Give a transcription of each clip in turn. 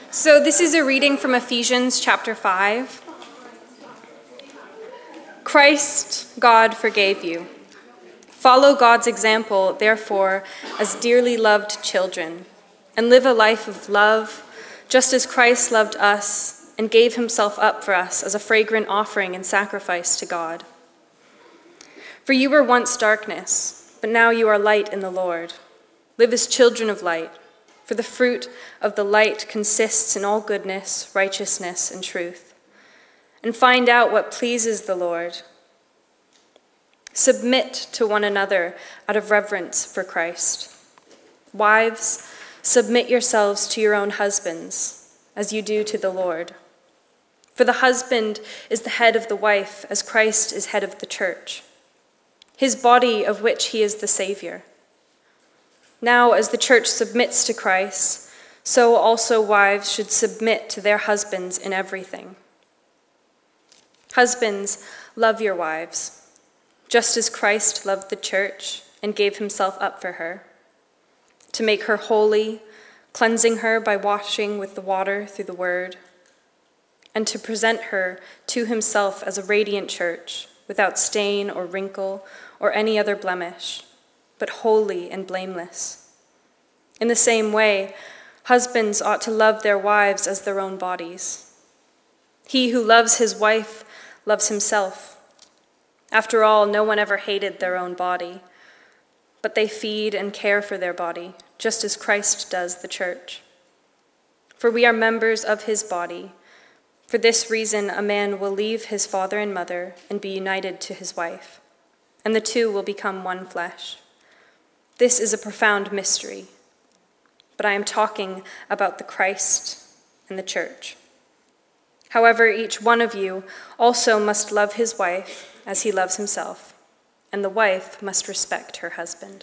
So this is a reading from Ephesians chapter 5. Christ, God, forgave you. Follow God's example, therefore, as dearly loved children, and live a life of love, just as Christ loved us and gave himself up for us as a fragrant offering and sacrifice to God. For you were once darkness, but now you are light in the Lord. Live as children of light. For the fruit of the light consists in all goodness, righteousness, and truth. And find out what pleases the Lord. Submit to one another out of reverence for Christ. Wives, submit yourselves to your own husbands, as you do to the Lord. For the husband is the head of the wife, as Christ is head of the church, his body of which he is the Savior. Now, as the church submits to Christ, so also wives should submit to their husbands in everything. Husbands, love your wives, just as Christ loved the church and gave himself up for her, to make her holy, cleansing her by washing with the water through the word, and to present her to himself as a radiant church, without stain or wrinkle or any other blemish, but holy and blameless. In the same way, husbands ought to love their wives as their own bodies. He who loves his wife loves himself. After all, no one ever hated their own body, but they feed and care for their body, just as Christ does the church. For we are members of his body. For this reason, a man will leave his father and mother and be united to his wife, and the two will become one flesh. This is a profound mystery, but I am talking about the Christ and the church. However, each one of you also must love his wife as he loves himself, and the wife must respect her husband.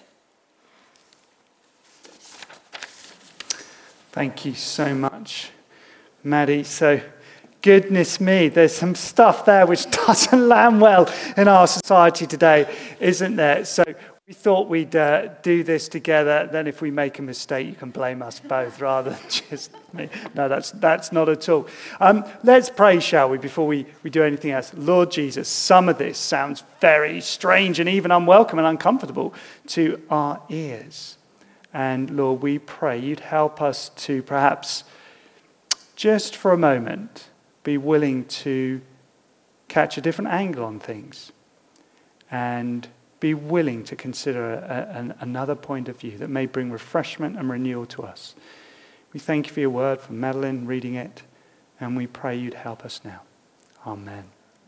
Thank you so much, Maddie. So, goodness me, there's some stuff there which doesn't land well in our society today, isn't there? So we thought we'd do this together. Then if we make a mistake, you can blame us both rather than just me. No, that's not at all. Let's pray, shall we, before we do anything else. Lord Jesus, some of this sounds very strange and even unwelcome and uncomfortable to our ears. And Lord, we pray you'd help us to perhaps just for a moment be willing to catch a different angle on things and be willing to consider another point of view that may bring refreshment and renewal to us. We thank you for your word, for Madeline reading it, and we pray you'd help us now. Amen.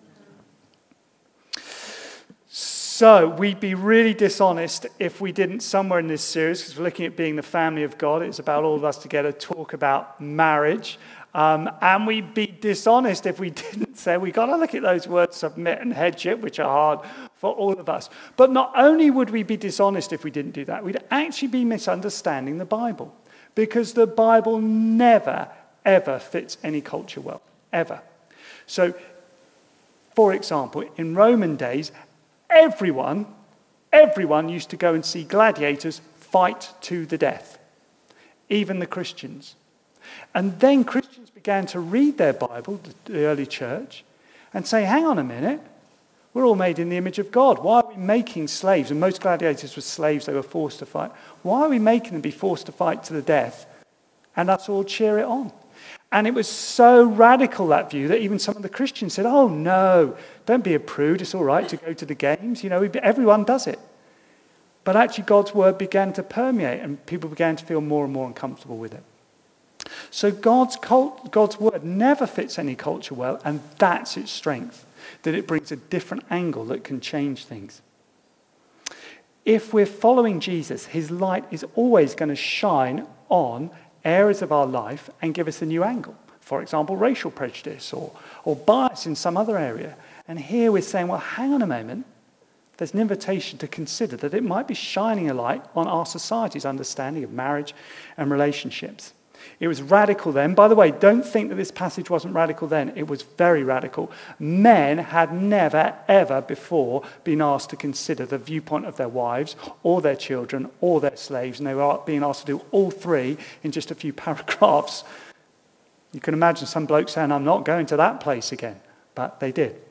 So, we'd be really dishonest if we didn't, somewhere in this series, because we're looking at being the family of God, it's about all of us together, talk about marriage. And we'd be dishonest if we didn't say we've got to look at those words submit and headship, which are hard for all of us. But not only would we be dishonest if we didn't do that, we'd actually be misunderstanding the Bible. Because the Bible never, ever fits any culture well. Ever. So, for example, in Roman days, everyone used to go and see gladiators fight to the death. Even the Christians. And then Christians began to read their Bible, the early church, and say, hang on a minute, we're all made in the image of God. Why are we making slaves? And most gladiators were slaves, they were forced to fight. Why are we making them be forced to fight to the death and us all cheer it on? And it was so radical, that view, that even some of the Christians said, oh no, don't be a prude, it's all right to go to the games. You know, everyone does it. But actually God's word began to permeate and people began to feel more and more uncomfortable with it. So God's word never fits any culture well, and that's its strength, that it brings a different angle that can change things. If we're following Jesus, his light is always going to shine on areas of our life and give us a new angle. For example, racial prejudice or bias in some other area. And here we're saying, well, hang on a moment. There's an invitation to consider that it might be shining a light on our society's understanding of marriage and relationships. It was radical then. By the way, don't think that this passage wasn't radical then. It was very radical. Men had never, ever before been asked to consider the viewpoint of their wives or their children or their slaves, and they were being asked to do all three in just a few paragraphs. You can imagine some bloke saying, I'm not going to that place again. But they did.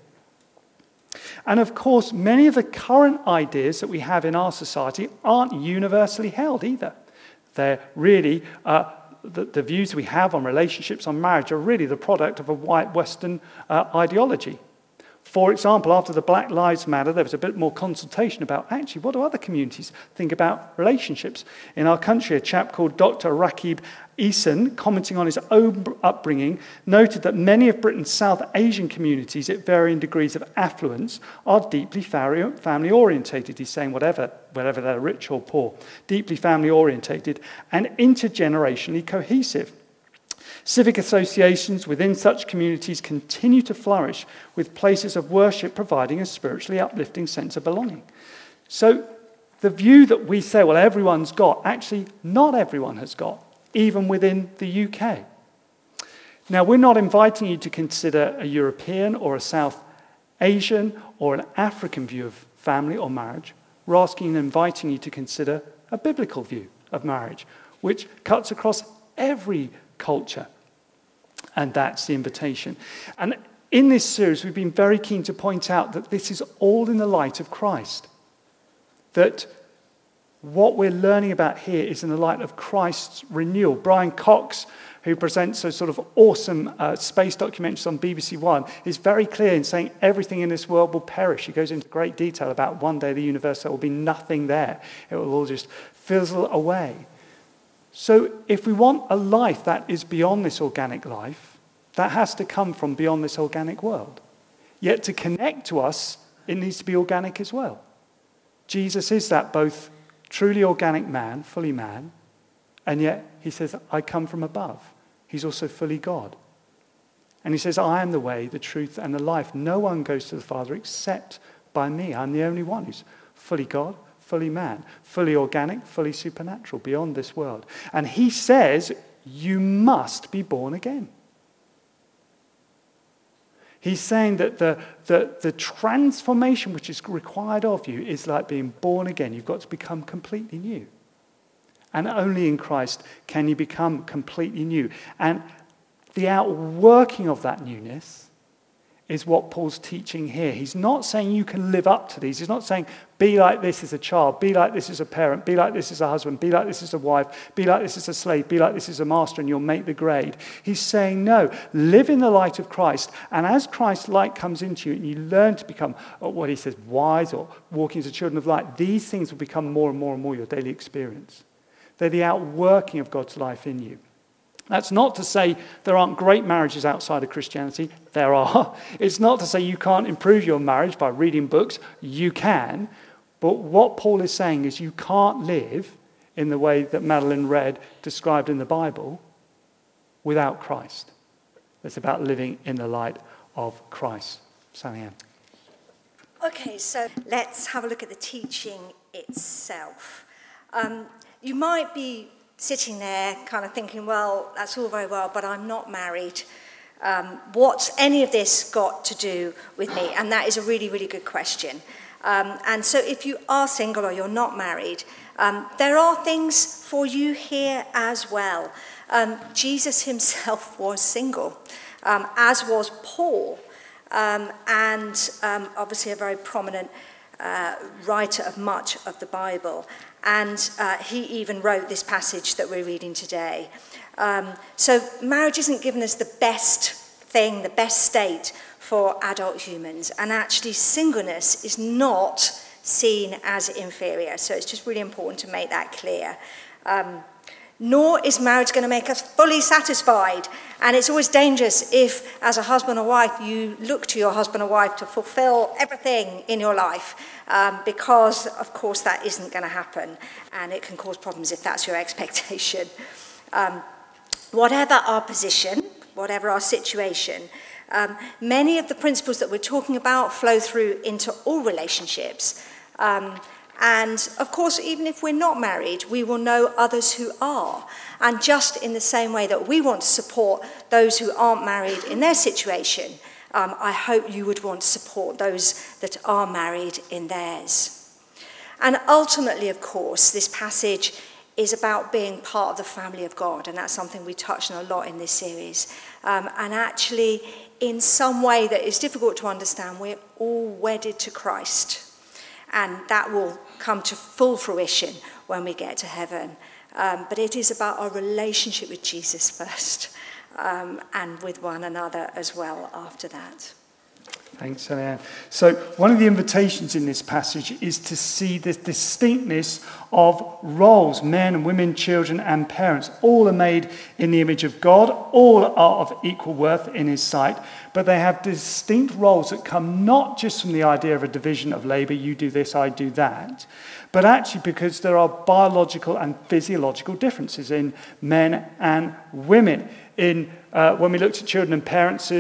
And of course, many of the current ideas that we have in our society aren't universally held either. They're really, the views we have on relationships, on marriage, are really the product of a white Western ideology. For example, after the Black Lives Matter, there was a bit more consultation about, actually, what do other communities think about relationships? In our country, a chap called Dr. Rakib Eason, commenting on his own upbringing, noted that many of Britain's South Asian communities at varying degrees of affluence are deeply family-orientated. He's saying whatever they're rich or poor, deeply family-orientated and intergenerationally cohesive. Civic associations within such communities continue to flourish, with places of worship providing a spiritually uplifting sense of belonging. So the view that we say, well, everyone's got, actually not everyone has got, even within the UK. Now, we're not inviting you to consider a European or a South Asian or an African view of family or marriage. We're asking and inviting you to consider a biblical view of marriage, which cuts across every culture. And that's the invitation. And in this series, we've been very keen to point out that this is all in the light of Christ. That what we're learning about here is in the light of Christ's renewal. Brian Cox, who presents those sort of awesome space documentaries on BBC One, is very clear in saying everything in this world will perish. He goes into great detail about one day the universe, there will be nothing there. It will all just fizzle away. So if we want a life that is beyond this organic life, that has to come from beyond this organic world. Yet to connect to us, it needs to be organic as well. Jesus is that both truly organic man, fully man, and yet he says, I come from above. He's also fully God. And he says, I am the way, the truth, and the life. No one goes to the Father except by me. I'm the only one who's fully God, fully man, fully organic, fully supernatural, beyond this world. And he says, you must be born again. He's saying that the transformation which is required of you is like being born again. You've got to become completely new. And only in Christ can you become completely new. And the outworking of that newness is what Paul's teaching here. He's not saying you can live up to these. He's not saying be like this as a child, be like this as a parent, be like this as a husband, be like this as a wife, be like this as a slave, be like this as a master, and you'll make the grade. He's saying, no, live in the light of Christ, and as Christ's light comes into you and you learn to become, what he says, wise or walking as a children of light, these things will become more and more and more your daily experience. They're the outworking of God's life in you. That's not to say there aren't great marriages outside of Christianity. There are. It's not to say you can't improve your marriage by reading books. You can. But what Paul is saying is you can't live in the way that Madeline read described in the Bible without Christ. It's about living in the light of Christ. Sally Ann. Okay, so let's have a look at the teaching itself. You might be sitting there kind of thinking, well, that's all very well, but I'm not married. What's any of this got to do with me? And that is a really, really good question. And so if you are single or you're not married, there are things for you here as well. Jesus himself was single, as was Paul, and obviously a very prominent writer of much of the Bible. And he even wrote this passage that we're reading today. So marriage isn't given as the best thing, the best state for adult humans. And actually singleness is not seen as inferior. So it's just really important to make that clear. Nor is marriage going to make us fully satisfied. And it's always dangerous if, as a husband or wife, you look to your husband or wife to fulfill everything in your life, because, of course, that isn't going to happen. And it can cause problems if that's your expectation. Whatever our position, whatever our situation, many of the principles that we're talking about flow through into all relationships. And of course, even if we're not married, we will know others who are. And just in the same way that we want to support those who aren't married in their situation, I hope you would want to support those that are married in theirs. And ultimately, of course, this passage is about being part of the family of God, and that's something we touch on a lot in this series. And actually, in some way that is difficult to understand, we're all wedded to Christ, and that will come to full fruition when we get to heaven. But it is about our relationship with Jesus first, and with one another as well after that. Thanks, Eliane. So one of the invitations in this passage is to see the distinctness of roles. Men and women, children and parents, all are made in the image of God. All are of equal worth in his sight, but they have distinct roles that come not just from the idea of a division of labor, you do this, I do that, but actually because there are biological and physiological differences in men and women. When we looked at children and parents,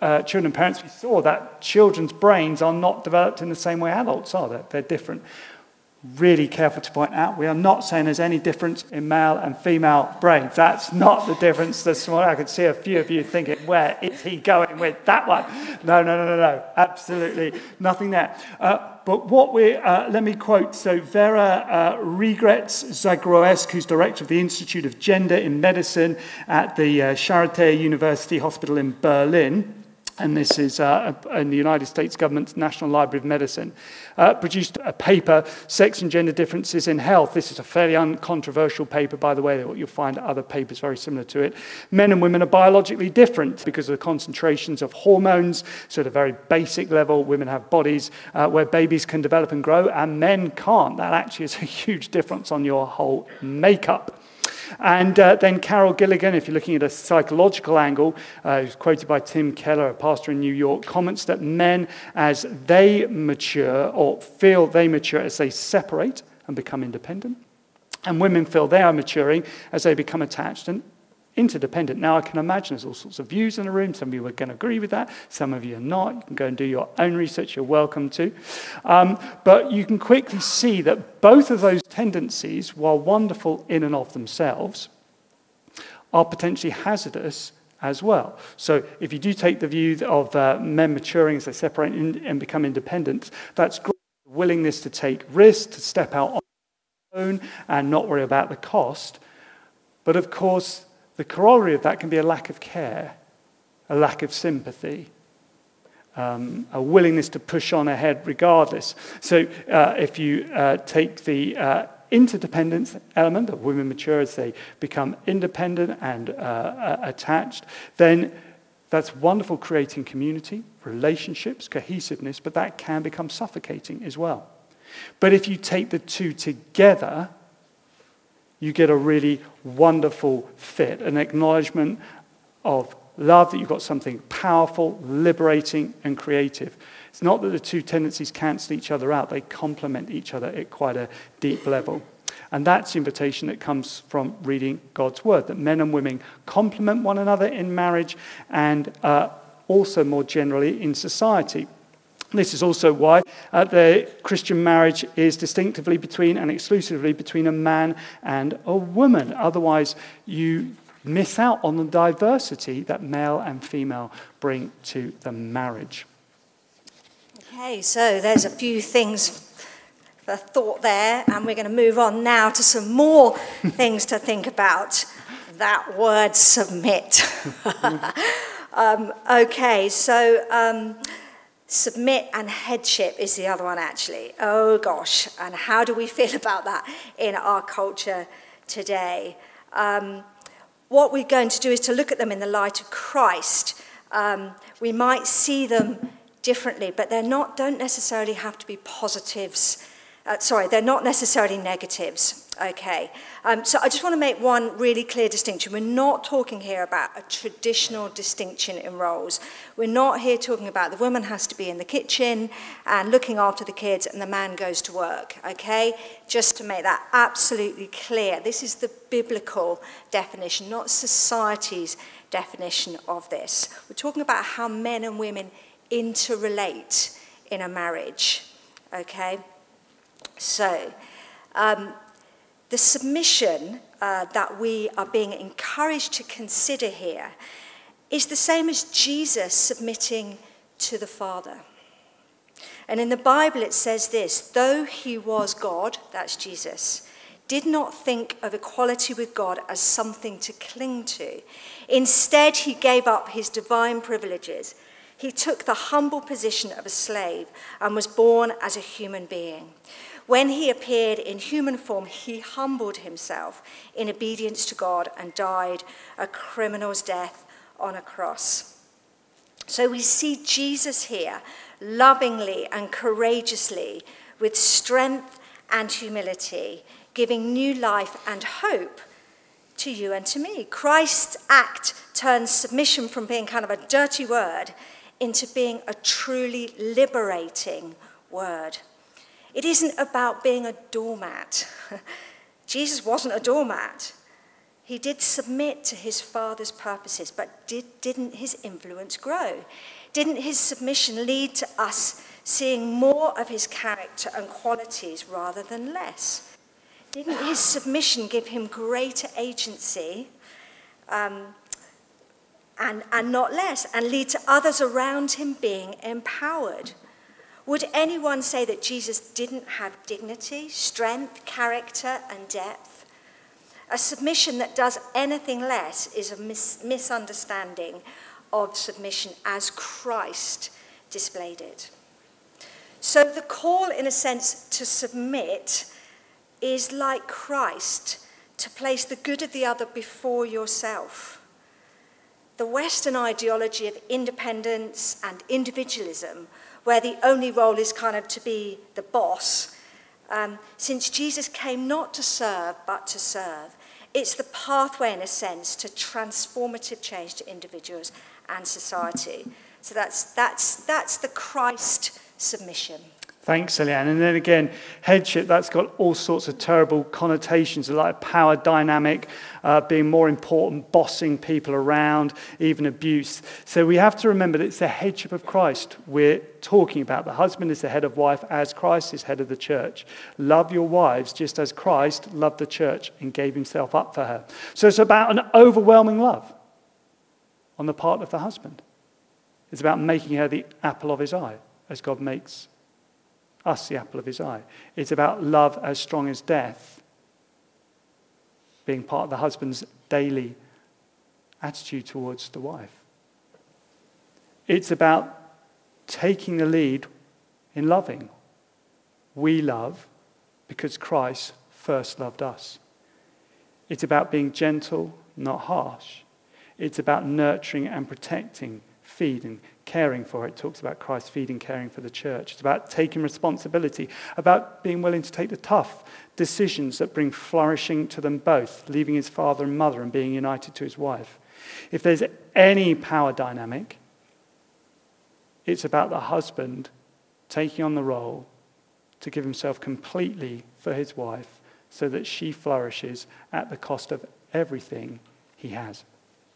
we saw that children's brains are not developed in the same way adults are. They're different. Really careful to point out, we are not saying there's any difference in male and female brains. That's not the difference this morning. I could see a few of you thinking, where is he going with that one? No. Absolutely nothing there. But let me quote, so Vera Regretz-Zagroesk, who's director of the Institute of Gender in Medicine at the Charité University Hospital in Berlin, and this is in the United States government's National Library of Medicine, produced a paper, Sex and Gender Differences in Health. This is a fairly uncontroversial paper, by the way. You'll find other papers very similar to it. Men and women are biologically different because of the concentrations of hormones. So at a very basic level, women have bodies where babies can develop and grow, and men can't. That actually is a huge difference on your whole makeup. And then Carol Gilligan, if you're looking at a psychological angle, who's quoted by Tim Keller, a pastor in New York, comments that men, as they mature or feel they mature as they separate and become independent, and women feel they are maturing as they become attached and interdependent. Now, I can imagine there's all sorts of views in the room. Some of you are going to agree with that. Some of you are not. You can go and do your own research. You're welcome to. But you can quickly see that both of those tendencies, while wonderful in and of themselves, are potentially hazardous as well. So if you do take the view of men maturing as they separate and become independent, that's great. Willingness to take risks, to step out on their own and not worry about the cost. But of course, the corollary of that can be a lack of care, a lack of sympathy, a willingness to push on ahead regardless. So if you take the interdependence element of women mature as they become independent and attached, then that's wonderful, creating community, relationships, cohesiveness, but that can become suffocating as well. But if you take the two together, you get a really wonderful fit, an acknowledgement of love, that you've got something powerful, liberating, and creative. It's not that the two tendencies cancel each other out. They complement each other at quite a deep level. And that's the invitation that comes from reading God's word, that men and women complement one another in marriage and also more generally in society. This is also why the Christian marriage is distinctively between and exclusively between a man and a woman. Otherwise, you miss out on the diversity that male and female bring to the marriage. Okay, so there's a few things for thought there, and we're going to move on now to some more things to think about. That word, submit. Okay, so submit and headship is the other one, actually. Oh, gosh. And how do we feel about that in our culture today? What we're going to do is to look at them in the light of Christ. We might see them differently, but don't necessarily have to be positives. They're not necessarily negatives. Okay. So I just want to make one really clear distinction. We're not talking here about a traditional distinction in roles. We're not here talking about the woman has to be in the kitchen and looking after the kids and the man goes to work. Okay. Just to make that absolutely clear. This is the biblical definition, not society's definition of this. We're talking about how men and women interrelate in a marriage. Okay. So, the submission that we are being encouraged to consider here is the same as Jesus submitting to the Father. And in the Bible it says this: though he was God, that's Jesus, did not think of equality with God as something to cling to. Instead, he gave up his divine privileges. He took the humble position of a slave and was born as a human being. When he appeared in human form, he humbled himself in obedience to God and died a criminal's death on a cross. So we see Jesus here, lovingly and courageously, with strength and humility, giving new life and hope to you and to me. Christ's act turns submission from being kind of a dirty word into being a truly liberating word. It isn't about being a doormat. Jesus wasn't a doormat. He did submit to his Father's purposes, but didn't his influence grow? Didn't his submission lead to us seeing more of his character and qualities rather than less? Didn't his submission give him greater agency and not less, and lead to others around him being empowered? Would anyone say that Jesus didn't have dignity, strength, character, and depth? A submission that does anything less is a misunderstanding of submission as Christ displayed it. So the call, in a sense, to submit is like Christ, to place the good of the other before yourself. The Western ideology of independence and individualism, where the only role is kind of to be the boss, since Jesus came not to serve, but to serve, it's the pathway, in a sense, to transformative change to individuals and society. So that's the Christ submission. Thanks, Eliane. And then again, headship, that's got all sorts of terrible connotations, like power dynamic, being more important, bossing people around, even abuse. So we have to remember that it's the headship of Christ we're talking about. The husband is the head of wife as Christ is head of the church. Love your wives just as Christ loved the church and gave himself up for her. So it's about an overwhelming love on the part of the husband. It's about making her the apple of his eye, as God makes us the apple of his eye. It's about love as strong as death, being part of the husband's daily attitude towards the wife. It's about taking the lead in loving. We love because Christ first loved us. It's about being gentle, not harsh. It's about nurturing and protecting, feeding, caring for. It talks about Christ feeding, caring for the church. It's about taking responsibility, about being willing to take the tough decisions that bring flourishing to them both, leaving his father and mother and being united to his wife. If there's any power dynamic, it's about the husband taking on the role to give himself completely for his wife so that she flourishes at the cost of everything he has.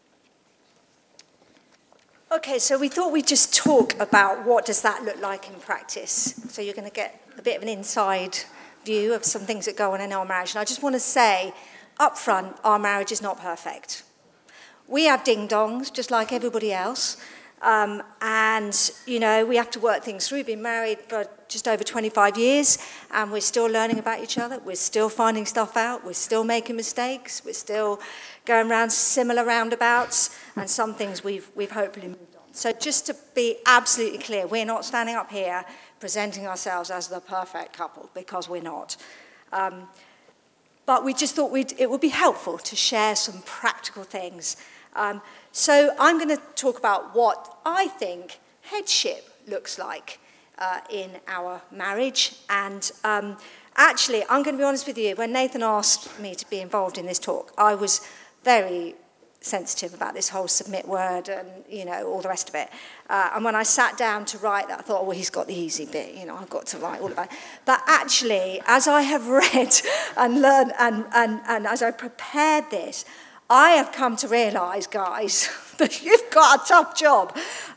Okay, so we thought we'd just talk about what does that look like in practice. So you're going to get a bit of an inside view of some things that go on in our marriage. And I just want to say, up front, our marriage is not perfect. We have ding-dongs, just like everybody else. And, you know, we have to work things through. We've been married for just over 25 years, and we're still learning about each other. We're still finding stuff out. We're still making mistakes. We're still going around similar roundabouts, and some things we've hopefully moved on. So just to be absolutely clear, we're not standing up here presenting ourselves as the perfect couple, because we're not. But we just thought it would be helpful to share some practical things. So I'm going to talk about what I think headship looks like in our marriage. And actually, I'm going to be honest with you, when Nathan asked me to be involved in this talk, I was very sensitive about this whole submit word and, you know, all the rest of it. And when I sat down to write that, I thought, well, he's got the easy bit, you know, I've got to write all about it. But actually, as I have read and learned and as I prepared this, I have come to realise, guys, that you've got a tough job.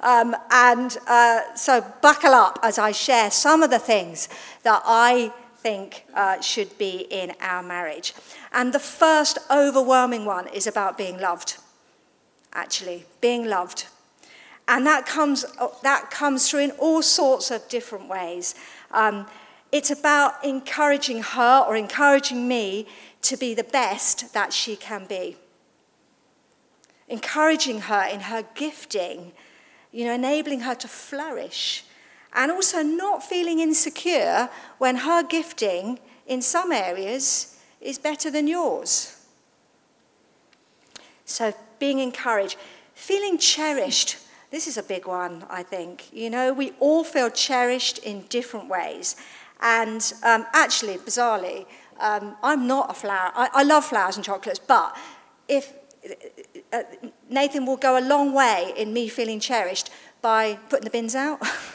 So buckle up as I share some of the things that I think should be in our marriage. And the first overwhelming one is about being loved, actually, being loved. And that comes through in all sorts of different ways. It's about encouraging her or encouraging me to be the best that she can be. Encouraging her in her gifting, enabling her to flourish. And also not feeling insecure when her gifting in some areas is better than yours. So being encouraged. Feeling cherished. This is a big one, I think. We all feel cherished in different ways. And actually, bizarrely, I'm not a flower. I love flowers and chocolates, but if Nathan will go a long way in me feeling cherished by putting the bins out,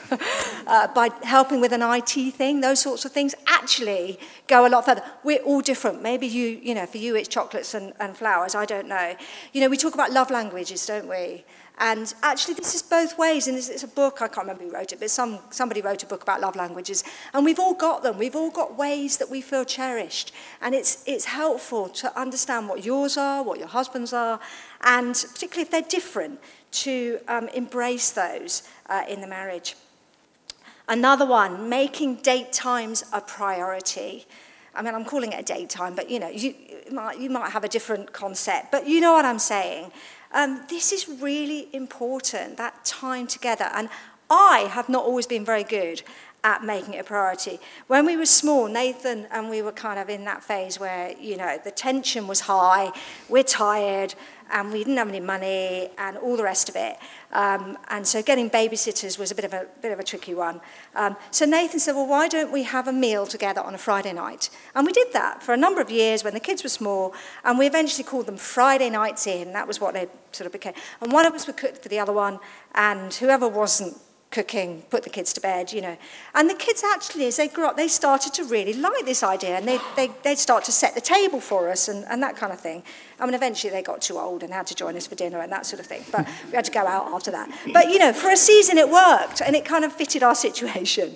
by helping with an IT thing, those sorts of things actually go a lot further. We're all different. Maybe for you it's chocolates and flowers, I don't know. We talk about love languages, don't we? And actually this is both ways, and it's a book, I can't remember who wrote it, but somebody wrote a book about love languages, and we've all got them. We've all got ways that we feel cherished, and it's helpful to understand what yours are, what your husband's are, and particularly if they're different, to embrace those in the marriage. Another one, making date times a priority. I mean, I'm calling it a date time, but you might have a different concept, but you know what I'm saying. This is really important, that time together. And I have not always been very good at making it a priority. When we were small, Nathan and we were kind of in that phase where, the tension was high, we're tired, and we didn't have any money, and all the rest of it. And so getting babysitters was a bit of a tricky one. So Nathan said, well, why don't we have a meal together on a Friday night? And we did that for a number of years when the kids were small, and we eventually called them Friday nights in. That was what they sort of became. And one of us would cook for the other one, and whoever wasn't cooking, put the kids to bed, And the kids actually, as they grew up, they started to really like this idea, and they'd start to set the table for us and that kind of thing. I mean, eventually they got too old and had to join us for dinner and that sort of thing, but we had to go out after that. But, for a season it worked, and it kind of fitted our situation.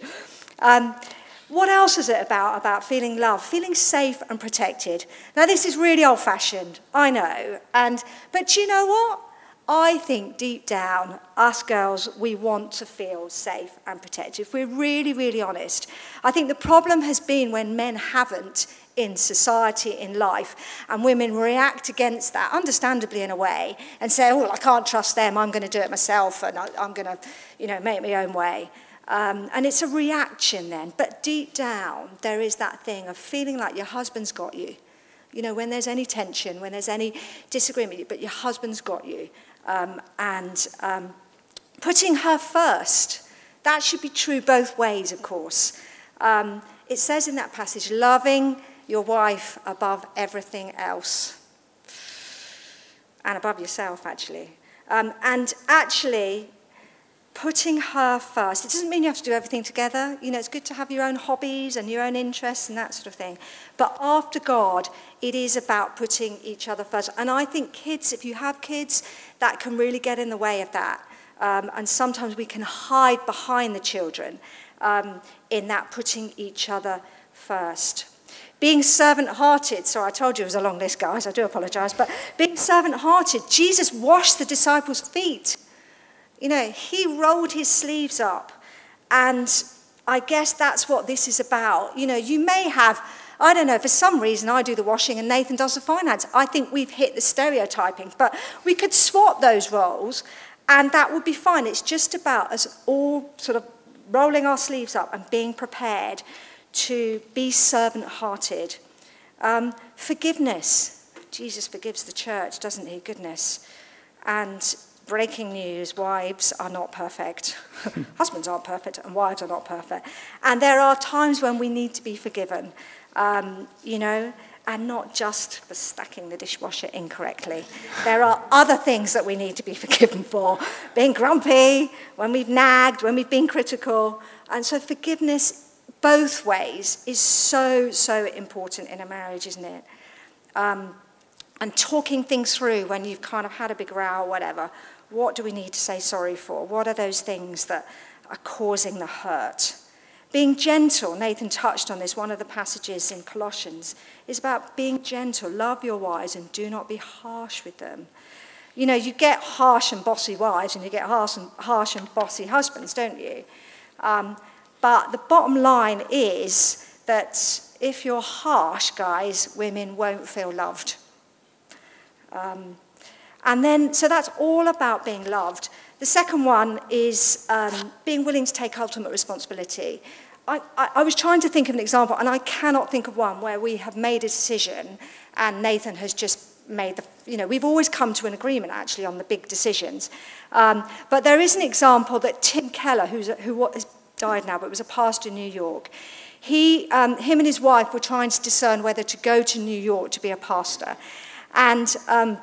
What else is it about feeling loved, feeling safe and protected? Now, this is really old-fashioned, I know, but you know what? I think deep down, us girls, we want to feel safe and protected. If we're really, really honest. I think the problem has been when men haven't in society, in life, and women react against that, understandably in a way, and say, oh, I can't trust them, I'm going to do it myself, and I'm going to, make my own way. And it's a reaction then. But deep down, there is that thing of feeling like your husband's got you. When there's any tension, when there's any disagreement, but your husband's got you. And putting her first. That should be true both ways, of course. It says in that passage, loving your wife above everything else. And above yourself, actually. And actually, putting her first. It doesn't mean you have to do everything together. It's good to have your own hobbies and your own interests and that sort of thing. But after God, it is about putting each other first. And I think kids, if you have kids, that can really get in the way of that. And sometimes we can hide behind the children in that putting each other first. Being servant-hearted. Sorry, I told you it was a long list, guys. I do apologize. But being servant-hearted. Jesus washed the disciples' feet. He rolled his sleeves up. And I guess that's what this is about. You may have, I don't know, for some reason I do the washing and Nathan does the finance. I think we've hit the stereotyping. But we could swap those roles and that would be fine. It's just about us all sort of rolling our sleeves up and being prepared to be servant-hearted. Forgiveness. Jesus forgives the church, doesn't he? Goodness. And breaking news, wives are not perfect. Husbands aren't perfect and wives are not perfect. And there are times when we need to be forgiven, and not just for stacking the dishwasher incorrectly. There are other things that we need to be forgiven for. Being grumpy, when we've nagged, when we've been critical. And so forgiveness both ways is so, so important in a marriage, isn't it? And talking things through when you've kind of had a big row or whatever. What do we need to say sorry for? What are those things that are causing the hurt? Being gentle, Nathan touched on this, one of the passages in Colossians, is about being gentle. Love your wives and do not be harsh with them. You get harsh and bossy wives and you get harsh and bossy husbands, don't you? But the bottom line is that if you're harsh, guys, women won't feel loved. So that's all about being loved. The second one is being willing to take ultimate responsibility. I was trying to think of an example, and I cannot think of one where we have made a decision and Nathan has just made we've always come to an agreement, actually, on the big decisions. But there is an example that Tim Keller, who has died now, but was a pastor in New York, him and his wife were trying to discern whether to go to New York to be a pastor. And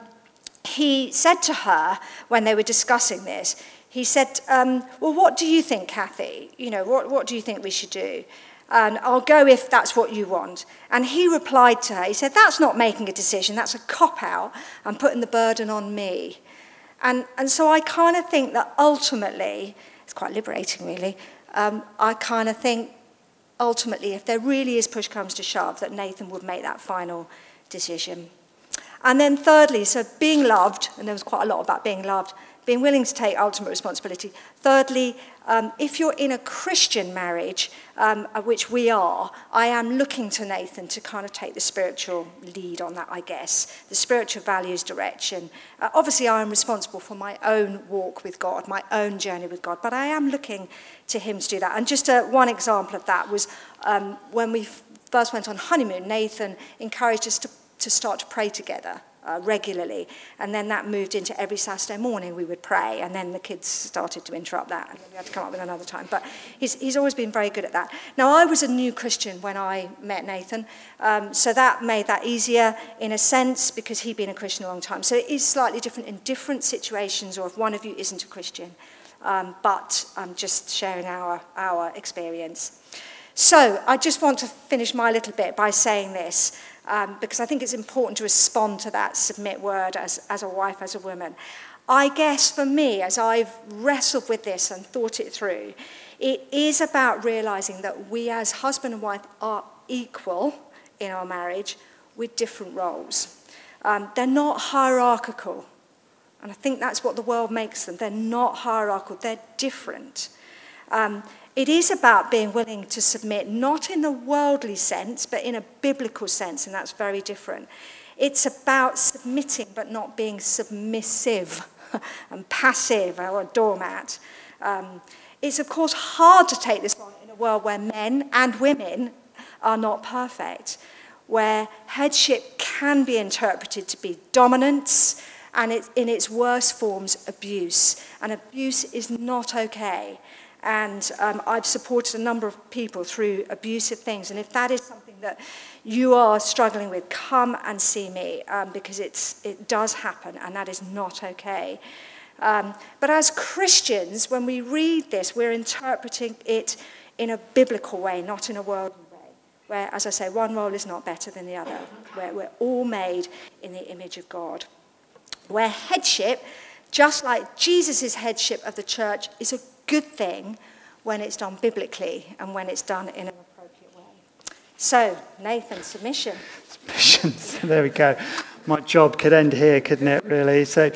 he said to her, when they were discussing this, he said, well, what do you think, Kathy? What do you think we should do? And I'll go if that's what you want. And he replied to her, he said, that's not making a decision, that's a cop-out and putting the burden on me. And so I kind of think that ultimately, it's quite liberating really, I kind of think ultimately if there really is push comes to shove, that Nathan would make that final decision. And then thirdly, so being loved, and there was quite a lot about being loved, being willing to take ultimate responsibility. Thirdly, if you're in a Christian marriage, which we are, I am looking to Nathan to kind of take the spiritual lead on that, I guess, the spiritual values direction. Obviously, I am responsible for my own walk with God, my own journey with God, but I am looking to him to do that. And just one example of that was when we first went on honeymoon, Nathan encouraged us to start to pray together regularly, and then that moved into every Saturday morning we would pray, and then the kids started to interrupt that, and then we had to come up with another time. But he's always been very good at that. Now, I was a new Christian when I met Nathan, so that made that easier in a sense because he'd been a Christian a long time. So it is slightly different in different situations, or if one of you isn't a Christian, but I'm just sharing our experience. So I just want to finish my little bit by saying this, because I think it's important to respond to that submit word as a wife, as a woman. I guess for me, as I've wrestled with this and thought it through, it is about realizing that we as husband and wife are equal in our marriage with different roles. They're not hierarchical. And I think that's what the world makes them. They're not hierarchical. They're different. It is about being willing to submit, not in a worldly sense, but in a biblical sense, and that's very different. It's about submitting, but not being submissive and passive or a doormat. It's, of course, hard to take this on in a world where men and women are not perfect, where headship can be interpreted to be dominance, and in its worst forms, abuse. And abuse is not okay. And I've supported a number of people through abusive things. And if that is something that you are struggling with, come and see me, because it does happen, and that is not okay. But as Christians, when we read this, we're interpreting it in a biblical way, not in a worldly way, where, as I say, one role is not better than the other, where we're all made in the image of God. Where headship, just like Jesus' headship of the church, is a good thing when it's done biblically and when it's done in an appropriate way. So, Nathan, submission. Submission. So there we go. My job could end here, couldn't it, really? So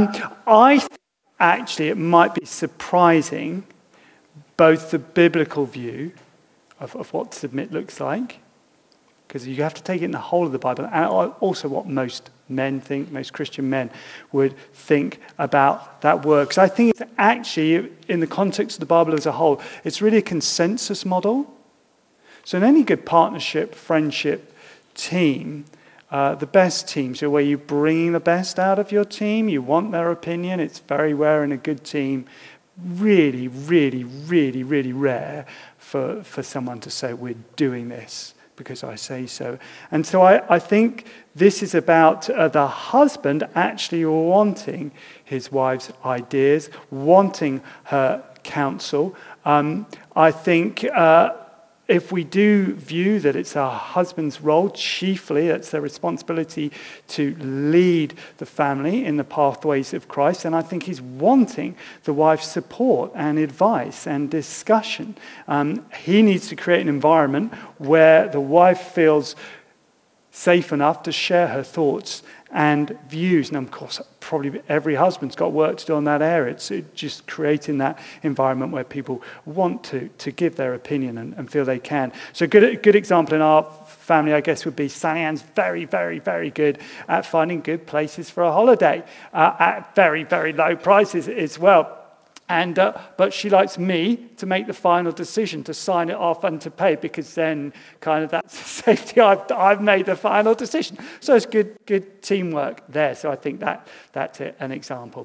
I think actually it might be surprising, both the biblical view of what submit looks like, because you have to take it in the whole of the Bible, and also what most men think, most Christian men would think about that word. Because I think it's actually, in the context of the Bible as a whole, it's really a consensus model. So in any good partnership, friendship, team, the best teams are where you bring the best out of your team, you want their opinion. It's very rare in a good team, really, really, really, really rare for someone to say, we're doing this because I say so. And so I think this is about the husband actually wanting his wife's ideas, wanting her counsel. I think if we do view that it's our husband's role, chiefly it's their responsibility to lead the family in the pathways of Christ, and I think he's wanting the wife's support and advice and discussion. He needs to create an environment where the wife feels safe enough to share her thoughts and views. And of course, probably every husband's got work to do on that area. It's just creating that environment where people want to give their opinion and feel they can. So a good example in our family, I guess, would be Sally Ann's very, very, very good at finding good places for a holiday at very, very low prices as well. And but she likes me to make the final decision, to sign it off and to pay, because then kind of that's safety. I've made the final decision. So it's good teamwork there. So I think that's an example.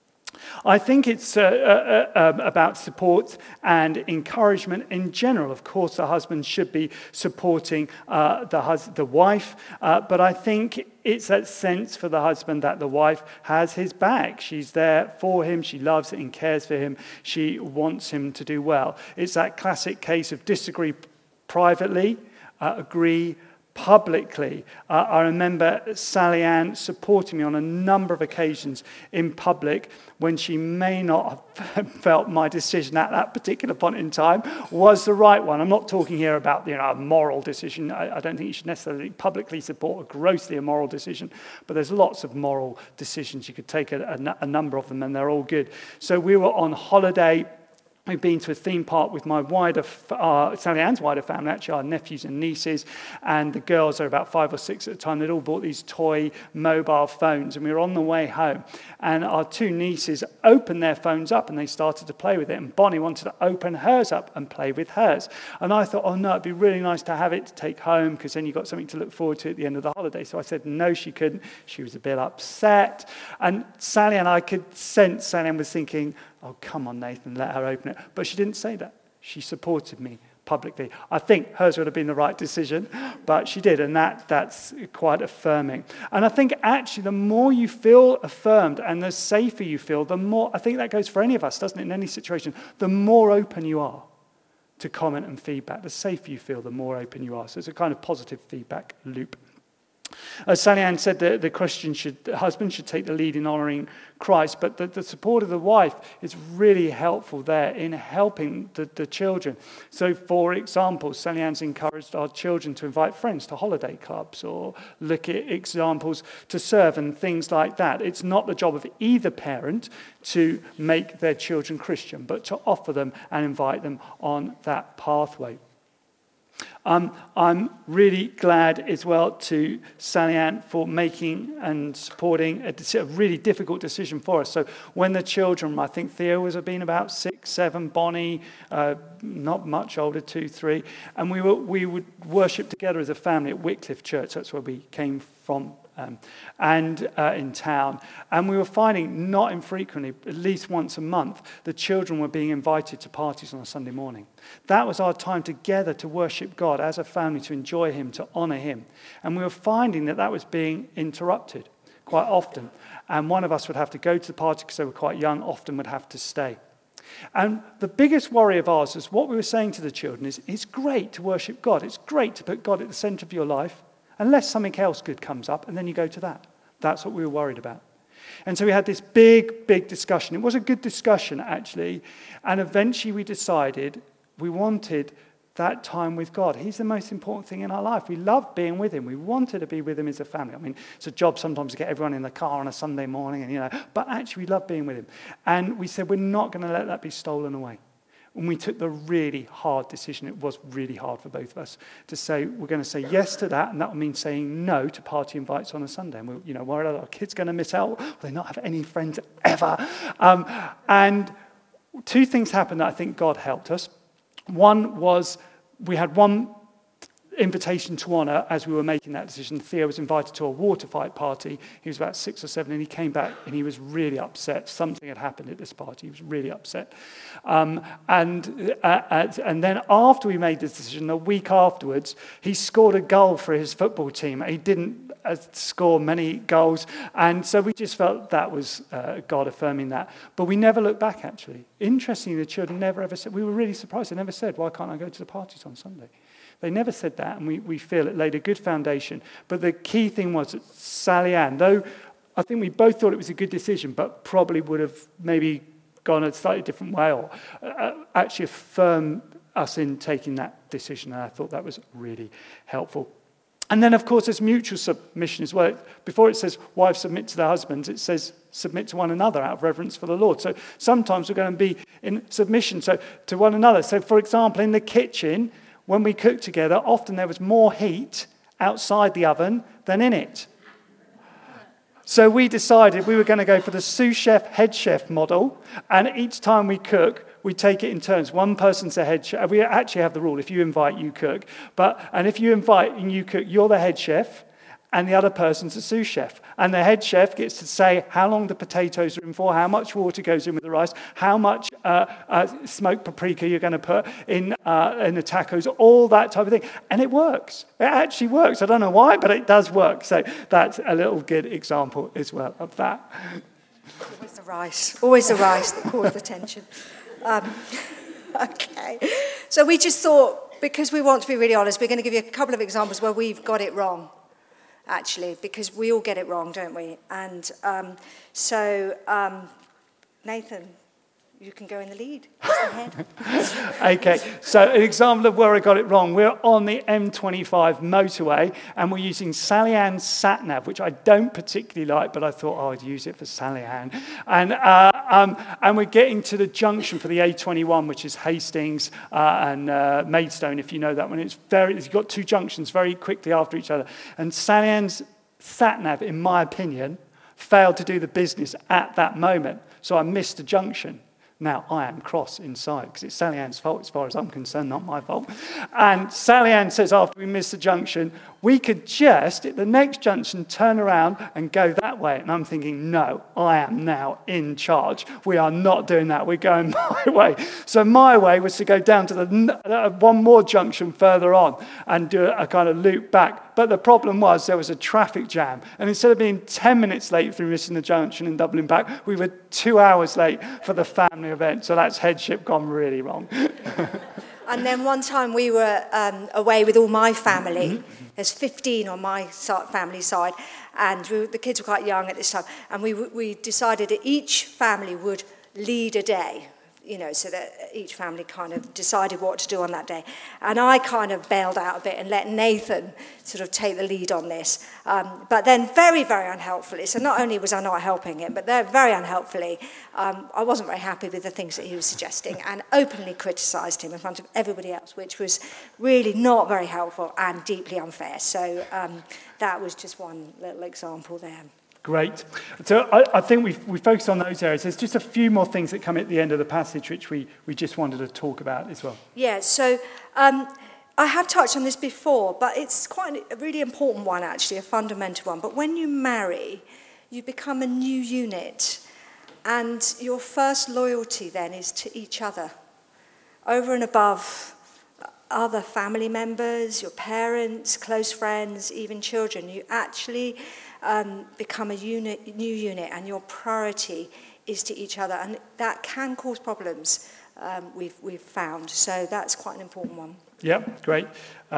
I think it's about support and encouragement in general. Of course, the husband should be supporting the wife, but I think it's that sense for the husband that the wife has his back. She's there for him. She loves and cares for him. She wants him to do well. It's that classic case of disagree privately, agree publicly. I remember Sally Ann supporting me on a number of occasions in public when she may not have felt my decision at that particular point in time was the right one. I'm not talking here about a moral decision. I don't think you should necessarily publicly support a grossly immoral decision, but there's lots of moral decisions. You could take a number of them, and they're all good. So we were on holiday. We've been to a theme park with my Sally Ann's wider family, actually our nephews and nieces, and the girls are about 5 or 6 at the time. They'd all bought these toy mobile phones, and we were on the way home, and our 2 nieces opened their phones up and they started to play with it, and Bonnie wanted to open hers up and play with hers. And I thought, oh no, it'd be really nice to have it to take home, because then you've got something to look forward to at the end of the holiday. So I said no, she couldn't. She was a bit upset, and Sally Ann, I could sense Sally Ann was thinking, oh, come on, Nathan, let her open it. But she didn't say that. She supported me publicly. I think hers would have been the right decision, but she did, and that's quite affirming. And I think actually the more you feel affirmed and the safer you feel, the more, I think that goes for any of us, doesn't it, in any situation, the more open you are to comment and feedback. The safer you feel, the more open you are. So it's a kind of positive feedback loop. As Sally Ann said, the husband should take the lead in honouring Christ, but the support of the wife is really helpful there in helping the children. So, for example, Sally Ann's encouraged our children to invite friends to holiday clubs or look at examples to serve and things like that. It's not the job of either parent to make their children Christian, but to offer them and invite them on that pathway. I'm really glad as well to Sally Ann for making and supporting a really difficult decision for us. So when the children, I think Theo was been about 6, 7, Bonnie, not much older, 2, 3, and we would worship together as a family at Wycliffe Church. That's where we came from. In town. And we were finding, not infrequently, at least once a month, the children were being invited to parties on a Sunday morning. That was our time together to worship God as a family, to enjoy Him, to honour Him. And we were finding that was being interrupted quite often. And one of us would have to go to the party because they were quite young, often would have to stay. And the biggest worry of ours is what we were saying to the children is, it's great to worship God. It's great to put God at the centre of your life. Unless something else good comes up, and then you go to that. That's what we were worried about. And so we had this big discussion. It was a good discussion, actually. And eventually we decided we wanted that time with God. He's the most important thing in our life. We love being with Him. We wanted to be with Him as a family. I mean, it's a job sometimes to get everyone in the car on a Sunday morning, but actually we love being with Him. And we said we're not going to let that be stolen away. And we took the really hard decision. It was really hard for both of us to say we're going to say yes to that, and that will mean saying no to party invites on a Sunday. And where are our kids going to miss out? Will they not have any friends ever? And 2 things happened that I think God helped us. One was we had one invitation to honour as we were making that decision. Theo was invited to a water fight party. He was about 6 or 7, and he came back and he was really upset. Something had happened at this party. He was really upset. And then after we made this decision, a week afterwards, he scored a goal for his football team. He didn't score many goals, and so we just felt that was God affirming that. But we never looked back, actually. Interestingly, the children never ever said, we were really surprised. They never said, why can't I go to the parties on Sunday? They never said that, and we feel it laid a good foundation. But the key thing was that Sally Ann, though I think we both thought it was a good decision, but probably would have maybe gone a slightly different way, or actually affirmed us in taking that decision, and I thought that was really helpful. And then, of course, there's mutual submission as well. Before it says, wives submit to their husbands, it says, submit to one another out of reverence for the Lord. So sometimes we're going to be in submission to one another. So, for example, in the kitchen, when we cook together, often there was more heat outside the oven than in it. So we decided we were going to go for the sous chef, head chef model. And each time we cook, we take it in turns. One person's the head chef. We actually have the rule, if you invite, you cook. And if you invite and you cook, you're the head chef, and the other person's the sous chef. And the head chef gets to say how long the potatoes are in for, how much water goes in with the rice, how much smoked paprika you're going to put in the tacos, all that type of thing. And it works. It actually works. I don't know why, but it does work. So that's a little good example as well of that. Always the rice that caused the tension. Okay. So we just thought, because we want to be really honest, we're going to give you a couple of examples where we've got it wrong, actually, because we all get it wrong, don't we? And Nathan, you can go in the lead. Okay, so an example of where I got it wrong. We're on the M25 motorway, and we're using Sally Ann's sat-nav, which I don't particularly like, but I thought I'd use it for Sally Ann. And we're getting to the junction for the A21, which is Hastings and Maidstone, if you know that one. It's got two junctions very quickly after each other. And Sally Ann's sat-nav, in my opinion, failed to do the business at that moment. So I missed a junction. Now, I am cross inside because it's Sally Ann's fault as far as I'm concerned, not my fault. And Sally Ann says after we missed the junction, we could just, at the next junction, turn around and go that way. And I'm thinking, no, I am now in charge. We are not doing that. We're going my way. So my way was to go down to the one more junction further on and do a kind of loop back. But the problem was there was a traffic jam. And instead of being 10 minutes late through missing the junction and doubling back, we were 2 hours late for the family event. So that's headship gone really wrong. And then one time we were away with all my family. There's 15 on my family side, and the kids were quite young at this time. And we decided that each family would lead a day, so that each family kind of decided what to do on that day. And I kind of bailed out a bit and let Nathan sort of take the lead on this. But then very, very unhelpfully, so not only was I not helping him, but very unhelpfully, I wasn't very happy with the things that he was suggesting and openly criticised him in front of everybody else, which was really not very helpful and deeply unfair. So that was just one little example there. Great. So I think we focused on those areas. There's just a few more things that come at the end of the passage which we just wanted to talk about as well. Yeah, so I have touched on this before, but it's quite a really important one, actually, a fundamental one. But when you marry, you become a new unit, and your first loyalty then is to each other, over and above other family members, your parents, close friends, even children. You actually become a new unit, and your priority is to each other, and that can cause problems. We've found, so that's quite an important one. Yep, great.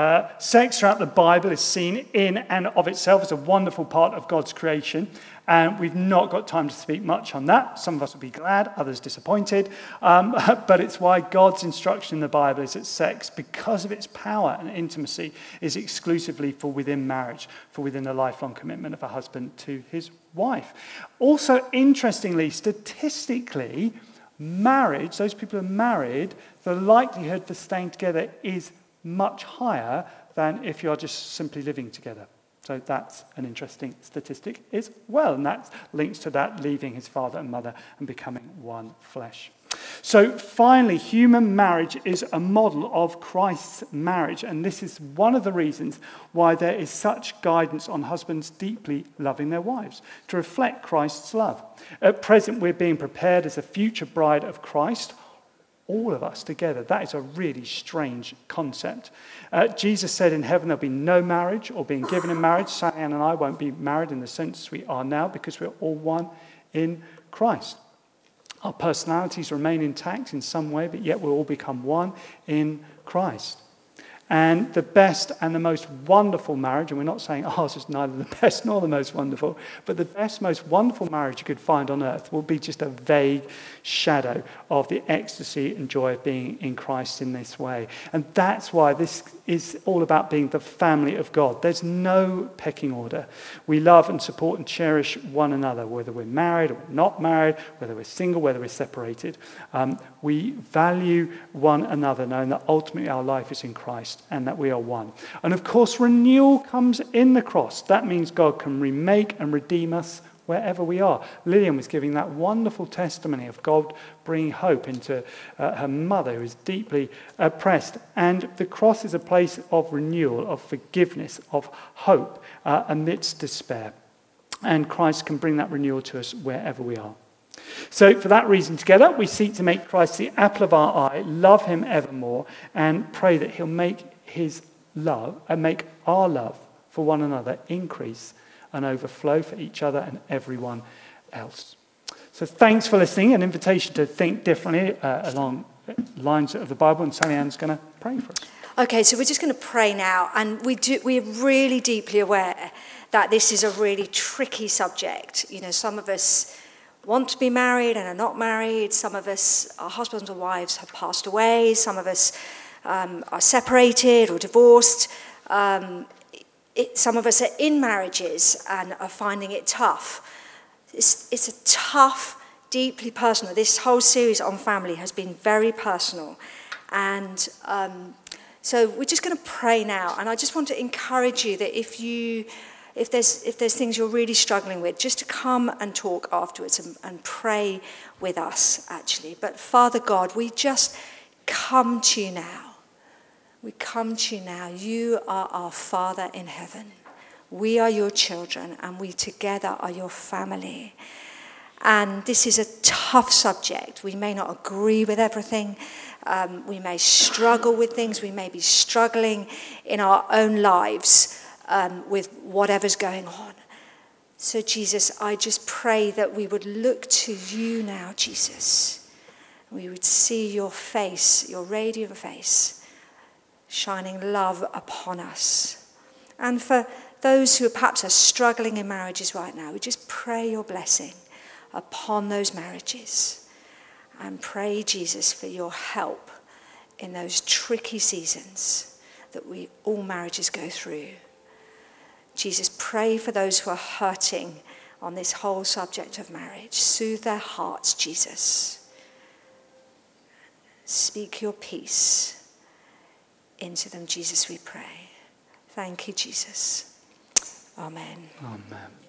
Sex throughout the Bible is seen in and of itself as a wonderful part of God's creation, and we've not got time to speak much on that. Some of us will be glad, others disappointed, but it's why God's instruction in the Bible is that sex, because of its power and intimacy, is exclusively for within marriage, for within the lifelong commitment of a husband to his wife. Also, interestingly, statistically, marriage, those people who are married, the likelihood for staying together is much higher than if you're just simply living together. So that's an interesting statistic as well, and that links to that leaving his father and mother and becoming one flesh. So finally, human marriage is a model of Christ's marriage, and this is one of the reasons why there is such guidance on husbands deeply loving their wives, to reflect Christ's love. At present, we're being prepared as a future bride of Christ, all of us together. That is a really strange concept. Jesus said in heaven there'll be no marriage or being given in marriage. Sally Ann and I won't be married in the sense we are now because we're all one in Christ. Our personalities remain intact in some way, but yet we'll all become one in Christ. And the best and the most wonderful marriage, and we're not saying ours is neither the best nor the most wonderful, but the best, most wonderful marriage you could find on earth will be just a vague shadow of the ecstasy and joy of being in Christ in this way. And that's why this is all about being the family of God. There's no pecking order. We love and support and cherish one another, whether we're married or not married, whether we're single, whether we're separated. We value one another, knowing that ultimately our life is in Christ and that we are one. And of course, renewal comes in the cross. That means God can remake and redeem us wherever we are. Lillian was giving that wonderful testimony of God bringing hope into her mother who is deeply oppressed. And the cross is a place of renewal, of forgiveness, of hope amidst despair. And Christ can bring that renewal to us wherever we are. So for that reason, together, we seek to make Christ the apple of our eye, love him evermore, and pray that he'll make his love and make our love for one another increase and overflow for each other and everyone else. So thanks for listening. An invitation to think differently along lines of the Bible. And Sally Ann's going to pray for us. Okay, so we're just going to pray now. And we're really deeply aware that this is a really tricky subject. You know, some of us want to be married and are not married. Some of us, our husbands or wives have passed away. Some of us are separated or divorced. Some of us are in marriages and are finding it tough. It's a tough, deeply personal. This whole series on family has been very personal. And so we're just going to pray now. And I just want to encourage you that if there's things you're really struggling with, just to come and talk afterwards and pray with us, actually. But Father God, we just come to you now. We come to you now. You are our Father in heaven. We are your children, and we together are your family. And this is a tough subject. We may not agree with everything. We may struggle with things. We may be struggling in our own lives with whatever's going on. So, Jesus, I just pray that we would look to you now, Jesus. We would see your face, your radiant face, shining love upon us. And for those who perhaps are struggling in marriages right now, we just pray your blessing upon those marriages. And pray, Jesus, for your help in those tricky seasons that all marriages go through. Jesus, pray for those who are hurting on this whole subject of marriage. Soothe their hearts, Jesus. Speak your peace into them, Jesus, we pray. Thank you, Jesus. Amen. Amen.